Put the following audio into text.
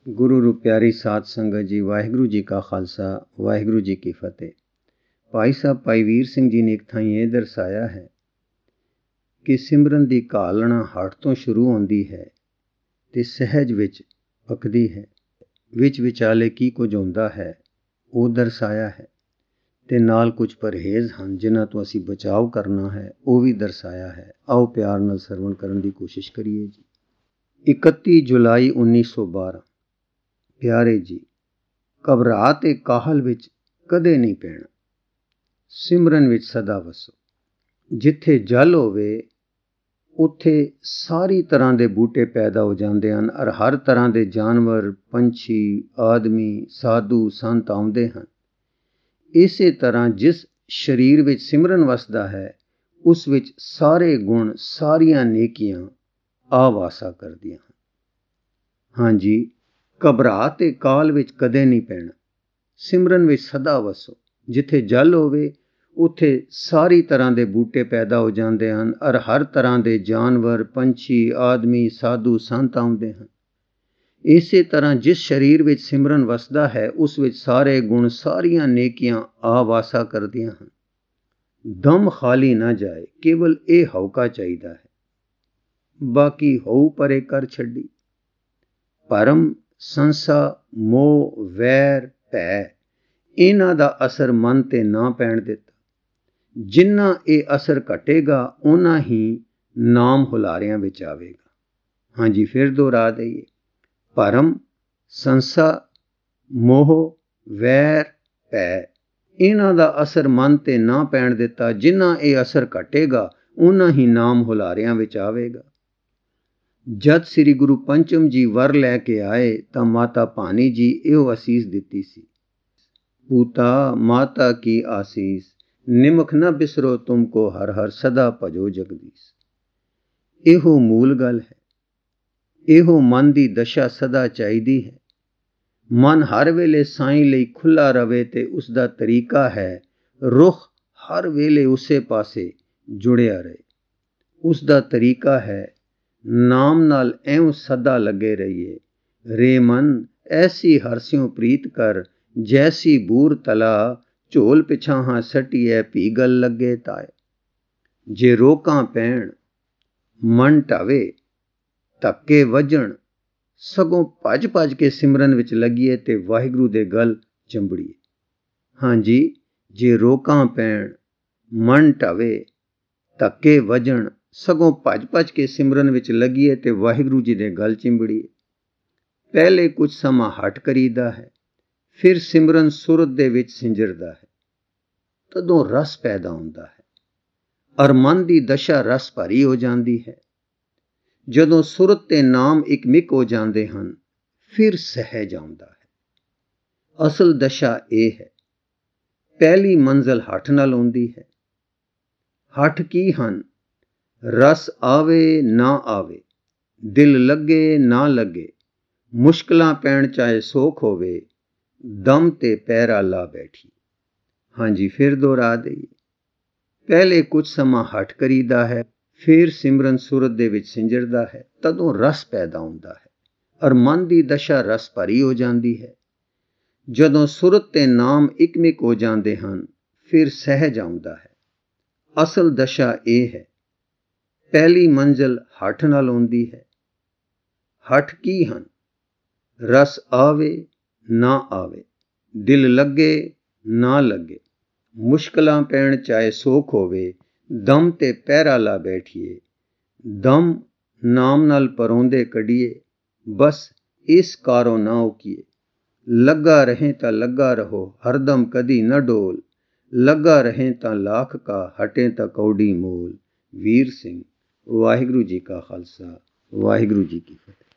ਗੁਰੂ ਰੂ ਪਿਆਰੀ ਸਾਧ ਸੰਗਤ ਜੀ, ਵਾਹਿਗੁਰੂ ਜੀ ਕਾ ਖਾਲਸਾ ਵਾਹਿਗੁਰੂ ਜੀ ਕੀ ਫਤਿਹ। ਭਾਈ ਸਾਹਿਬ ਭਾਈ ਵੀਰ ਸਿੰਘ ਜੀ ਨੇ ਇੱਕ ਥਾਂ ਇਹ ਦਰਸਾਇਆ ਹੈ ਕਿ ਸਿਮਰਨ ਦੀ ਘਾਲਣਾ ਹੱਠ ਤੋਂ ਸ਼ੁਰੂ ਹੁੰਦੀ ਹੈ ਤੇ ਸਹਿਜ ਵਿੱਚ ਪੱਕਦੀ ਹੈ। ਵਿੱਚ ਵਿਚਾਲੇ ਕੀ ਕੁਝ ਹੁੰਦਾ ਹੈ ਉਹ ਦਰਸਾਇਆ ਹੈ ਤੇ ਨਾਲ ਕੁਝ ਪਰਹੇਜ਼ ਹਨ ਜਿਨ੍ਹਾਂ ਤੋਂ ਅਸੀਂ ਬਚਾਅ ਕਰਨਾ ਹੈ ਉਹ ਵੀ ਦਰਸਾਇਆ ਹੈ। ਆਓ ਪਿਆਰ ਨਾਲ ਸਰਵਣ ਕਰਨ ਦੀ ਕੋਸ਼ਿਸ਼ ਕਰੀਏ ਜੀ। 31 ਜੁਲਾਈ 1912। ਪਿਆਰੇ ਜੀ, ਘਬਰਾ ਤੇ ਕਾਹਲ ਵਿੱਚ ਕਦੇ ਨਹੀਂ ਪੈਣਾ, ਸਿਮਰਨ ਵਿੱਚ ਸਦਾ ਵਸੋ। ਜਿੱਥੇ ਜਲ ਹੋਵੇ ਉੱਥੇ ਸਾਰੀ ਤਰ੍ਹਾਂ ਦੇ ਬੂਟੇ ਪੈਦਾ ਹੋ ਜਾਂਦੇ ਹਨ ਔਰ ਹਰ ਤਰ੍ਹਾਂ ਦੇ ਜਾਨਵਰ, ਪੰਛੀ, ਆਦਮੀ, ਸਾਧੂ, ਸੰਤ ਆਉਂਦੇ ਹਨ। ਇਸੇ ਤਰ੍ਹਾਂ ਜਿਸ ਸਰੀਰ ਵਿੱਚ ਸਿਮਰਨ ਵਸਦਾ ਹੈ ਉਸ ਵਿੱਚ ਸਾਰੇ ਗੁਣ, ਸਾਰੀਆਂ ਨੇਕੀਆਂ ਆ ਵਾਸਾ ਕਰਦੀਆਂ ਹਨ। ਹਾਂਜੀ, ਘਬਰਾ ਤੇ ਕਾਲ ਵਿੱਚ ਕਦੇ ਨਹੀਂ ਪੈਣਾ, ਸਿਮਰਨ ਵਿੱਚ ਸਦਾ ਵਸੋ। ਜਿੱਥੇ ਜਲ ਹੋਵੇ ਉੱਥੇ ਸਾਰੀ ਤਰ੍ਹਾਂ ਦੇ ਬੂਟੇ ਪੈਦਾ ਹੋ ਜਾਂਦੇ ਹਨ ਔਰ ਹਰ ਤਰ੍ਹਾਂ ਦੇ ਜਾਨਵਰ, ਪੰਛੀ, ਆਦਮੀ, ਸਾਧੂ, ਸੰਤ ਆਉਂਦੇ ਹਨ। ਇਸੇ ਤਰ੍ਹਾਂ ਜਿਸ ਸਰੀਰ ਵਿੱਚ ਸਿਮਰਨ ਵਸਦਾ ਹੈ ਉਸ ਵਿੱਚ ਸਾਰੇ ਗੁਣ, ਸਾਰੀਆਂ ਨੇਕੀਆਂ ਆ ਵਾਸਾ ਕਰਦੀਆਂ ਹਨ। ਦਮ ਖਾਲੀ ਨਾ ਜਾਏ, ਕੇਵਲ ਇਹ ਹੌਕਾ ਚਾਹੀਦਾ ਹੈ, ਬਾਕੀ ਹੋਊ ਪਰੇ ਕਰ ਛੱਡੀ। ਭਰਮ, ਸੰਸਾ, ਮੋਹ, ਵੈਰ, ਭੈ ਇਹਨਾਂ ਦਾ ਅਸਰ ਮਨ ਤੇ ਨਾ ਪੈਣ ਦਿੱਤਾ। ਜਿੰਨਾ ਇਹ ਅਸਰ ਘਟੇਗਾ ਓਨਾ ਹੀ ਨਾਮ ਹੁਲਾਰਿਆਂ ਵਿੱਚ ਆਵੇਗਾ। ਹਾਂਜੀ, ਫਿਰ ਦੁਹਰਾ ਦਈਏ। ਭਰਮ, ਸੰਸਾ, ਮੋਹ, ਵੈਰ, ਭੈ ਇਹਨਾਂ ਦਾ ਅਸਰ ਮਨ ਤੇ ਨਾ ਪੈਣ ਦਿੱਤਾ। ਜਿੰਨਾ ਇਹ ਅਸਰ ਘਟੇਗਾ ਓਨਾ ਹੀ ਨਾਮ ਹੁਲਾਰਿਆਂ ਵਿੱਚ ਆਵੇਗਾ। ਜਦ ਸ੍ਰੀ ਗੁਰੂ ਪੰਚਮ ਜੀ ਵਰ ਲੈ ਕੇ ਆਏ ਤਾਂ ਮਾਤਾ ਭਾਨੀ ਜੀ ਇਹੋ ਅਸੀਸ ਦਿੱਤੀ ਸੀ, ਪੂਤਾ ਮਾਤਾ ਕੀ ਆਸੀਸ, ਨਿਮਖ ਨਾ ਬਿਸਰੋ ਤੁਮ ਕੋ ਹਰ ਹਰ, ਸਦਾ ਭਜੋ ਜਗਦੀਸ਼। ਇਹੋ ਮੂਲ ਗੱਲ ਹੈ, ਇਹੋ ਮਨ ਦੀ ਦਸ਼ਾ ਸਦਾ ਚਾਹੀਦੀ ਹੈ। ਮਨ ਹਰ ਵੇਲੇ ਸਾਈਂ ਲਈ ਖੁੱਲ੍ਹਾ ਰਵੇ ਤੇ ਉਸ ਦਾ ਤਰੀਕਾ ਹੈ ਰੁਖ ਹਰ ਵੇਲੇ ਉਸੇ ਪਾਸੇ ਜੁੜਿਆ ਰਹੇ। ਉਸ ਦਾ ਤਰੀਕਾ ਹੈ ਨਾਮ ਨਾਲ ਐਉਂ ਸਦਾ ਲੱਗੇ ਰਹੀਏ। ਰੇ ਮਨ ਐਸੀ ਹਰਸਿਉ ਪ੍ਰੀਤ ਕਰ, ਜੈਸੀ ਬੂਰ ਤਲਾ, ਝੋਲ ਪਿਛਾਹਾਂ ਸਟੀਐ ਪੀਗਲ ਲੱਗੇ ਤਾਏ। ਜੇ ਰੋਕਾਂ ਪੈਣ, ਮਨ ਢਾਵੇ, ਧੱਕੇ ਵੱਜਣ, ਸਗੋਂ ਭੱਜ ਭੱਜ ਕੇ ਸਿਮਰਨ ਵਿੱਚ ਲੱਗੀਏ ਤੇ ਵਾਹਿਗੁਰੂ ਦੇ ਗਲ ਚੰਬੜੀਏ। ਹਾਂਜੀ, ਜੇ ਰੋਕਾਂ ਪੈਣ, ਮਨ ਢਾਵੇ, ਧੱਕੇ ਵੱਜਣ, ਸਗੋਂ ਭੱਜ ਭੱਜ ਕੇ ਸਿਮਰਨ ਵਿੱਚ ਲੱਗੀਏ ਤੇ ਵਾਹਿਗੁਰੂ ਜੀ ਦੇ ਗਲ ਚਿੰਬੜੀਏ। ਪਹਿਲੇ ਕੁਝ ਸਮਾਂ ਹੱਠ ਕਰੀਦਾ ਹੈ, ਫਿਰ ਸਿਮਰਨ ਸੁਰਤ ਦੇ ਵਿੱਚ ਸਿੰਜਰਦਾ ਹੈ। ਤਦੋਂ ਰਸ ਪੈਦਾ ਹੁੰਦਾ ਹੈ ਔਰ ਮਨ ਦੀ ਦਸ਼ਾ ਰਸ ਭਰੀ ਹੋ ਜਾਂਦੀ ਹੈ। ਜਦੋਂ ਸੁਰਤ ਤੇ ਨਾਮ ਇਕਮਿਕ ਹੋ ਜਾਂਦੇ ਹਨ ਫਿਰ ਸਹਿਜ ਆਉਂਦਾ ਹੈ। ਅਸਲ ਦਸ਼ਾ ਇਹ ਹੈ। ਪਹਿਲੀ ਮੰਜ਼ਲ ਹੱਠ ਨਾਲ ਆਉਂਦੀ ਹੈ। ਹੱਠ ਕੀ ਹਨ? ਰਸ ਆਵੇ ਨਾ ਆਵੇ, ਦਿਲ ਲੱਗੇ ਨਾ ਲੱਗੇ, ਮੁਸ਼ਕਲਾਂ ਪੈਣ ਚਾਹੇ ਸੋਖ ਹੋਵੇ, ਦਮ ਤੇ ਪੈਰਾ ਲਾ ਬੈਠੀ। ਹਾਂਜੀ, ਫਿਰ ਦੁਹਰਾ ਦਈਏ। ਪਹਿਲੇ ਕੁਝ ਸਮਾਂ ਹੱਠ ਕਰੀਦਾ ਹੈ, ਫਿਰ ਸਿਮਰਨ ਸੁਰਤ ਦੇ ਵਿੱਚ ਸਿੰਜਰਦਾ ਹੈ। ਤਦੋਂ ਰਸ ਪੈਦਾ ਹੁੰਦਾ ਹੈ ਔਰ ਮਨ ਦੀ ਦਸ਼ਾ ਰਸ ਭਰੀ ਹੋ ਜਾਂਦੀ ਹੈ। ਜਦੋਂ ਸੁਰਤ ਤੇ ਨਾਮ ਇਕਮਿਕ ਹੋ ਜਾਂਦੇ ਹਨ ਫਿਰ ਸਹਿਜ ਆਉਂਦਾ ਹੈ। ਅਸਲ ਦਸ਼ਾ ਇਹ ਹੈ। ਪਹਿਲੀ ਮੰਜ਼ਲ ਹੱਠ ਨਾਲ ਆਉਂਦੀ ਹੈ। ਹੱਠ ਕੀ ਹਨ? ਰਸ ਆਵੇ ਨਾ ਆਵੇ, ਦਿਲ ਲੱਗੇ ਨਾ ਲੱਗੇ, ਮੁਸ਼ਕਲਾਂ ਪੈਣ ਚਾਹੇ ਸੋਖ ਹੋਵੇ, ਦਮ ਤੇ ਪਹਿਰਾ ਲਾ ਬੈਠੀਏ। ਦਮ ਨਾਮ ਨਾਲ ਪਰੋਂਦੇ ਕੱਢੀਏ, ਬਸ ਇਸ ਕਾਰੋਂ ਨਾ ਉਕੀਏ। ਲੱਗਾ ਰਹੇ ਤਾਂ ਲੱਗਾ ਰਹੋ, ਹਰਦਮ ਕਦੀ ਨਾ ਡੋਲ, ਲੱਗਾ ਰਹੇ ਤਾਂ ਲਾਖ ਕਾ, ਹਟੇ ਤਾਂ ਕੌਡੀ ਮੋਲ। ਵੀਰ ਸਿੰਘ। ਵਾਹਿਗੁਰੂ ਜੀ ਕਾ ਖਾਲਸਾ ਵਾਹਿਗੁਰੂ ਜੀ ਕੀ ਫਤਿਹ।